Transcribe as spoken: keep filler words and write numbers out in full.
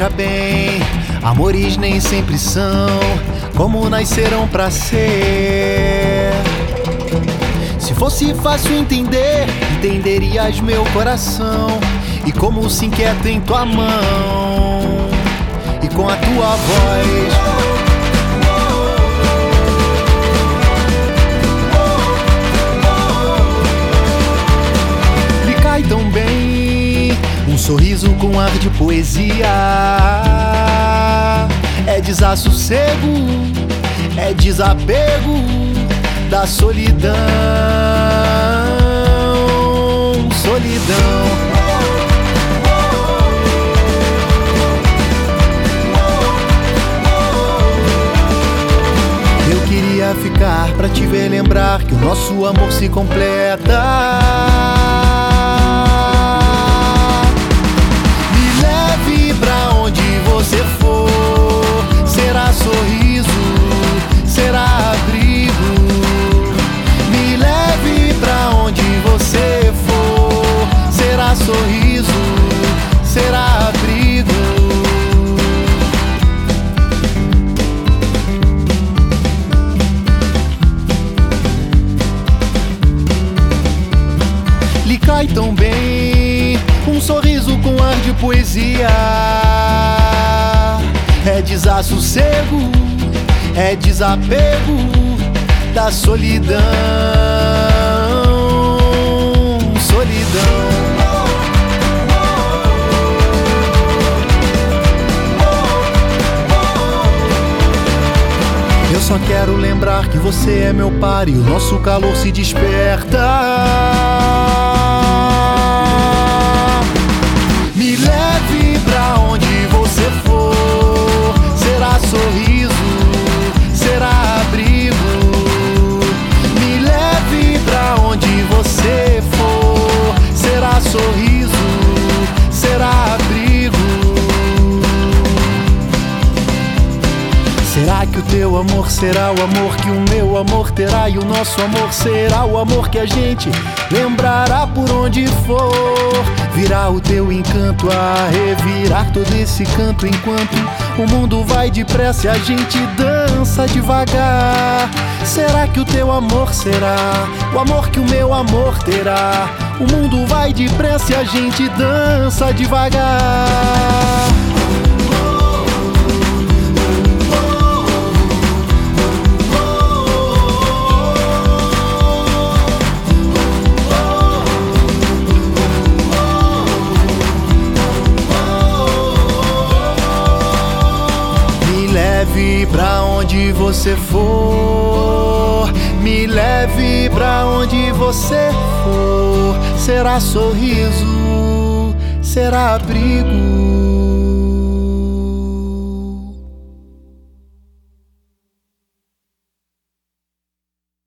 veja bem, amores nem sempre são como nasceram pra ser. Se fosse fácil entender, entenderias meu coração e como se inquieta em tua mão e com a tua voz. Tão bem, um sorriso com ar de poesia. É desassossego, é desapego da solidão, solidão. Eu queria ficar pra te ver lembrar que o nosso amor se completa. Se for, será sorriso, será abrigo. Me leve pra onde você for, será sorriso, será abrigo. Lhe cai tão bem um sorriso com ar de poesia. É desassossego, é desapego da solidão, solidão. Eu só quero lembrar que você é meu par e o nosso calor se desperta. Me leve pra onde você for, será sorriso, será abrigo. Me leve pra onde você for, será sorriso, será abrigo. Será que o teu amor será o amor que o meu amor terá? E o nosso amor será o amor que a gente lembrará por onde for. Virá o teu encanto a revirar todo esse canto enquanto o mundo vai depressa e a gente dança devagar. Será que o teu amor será o amor que o meu amor terá? O mundo vai depressa e a gente dança devagar. Me leve pra onde você for, me leve pra onde você for. Será sorriso, será abrigo.